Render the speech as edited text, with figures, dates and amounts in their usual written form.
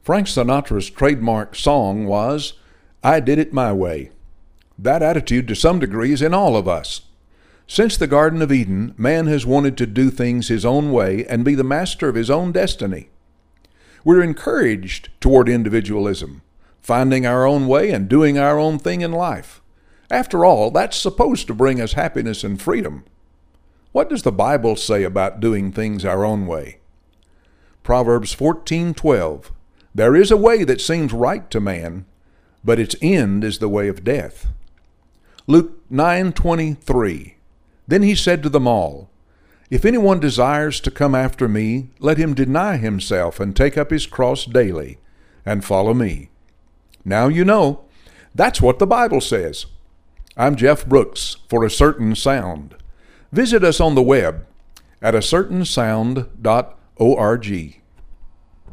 Frank Sinatra's trademark song was, "I Did It My Way." That attitude to some degree is in all of us. Since the Garden of Eden, man has wanted to do things his own way and be the master of his own destiny. We're encouraged toward individualism, finding our own way and doing our own thing in life. After all, that's supposed to bring us happiness and freedom. What does the Bible say about doing things our own way? Proverbs 14:12, "There is a way that seems right to man, but its end is the way of death." Luke 9:23, "Then he said to them all, If anyone desires to come after me, let him deny himself and take up his cross daily and follow me." Now you know. That's what the Bible says. I'm Jeff Brooks for A Certain Sound. Visit us on the web at acertainsound.org.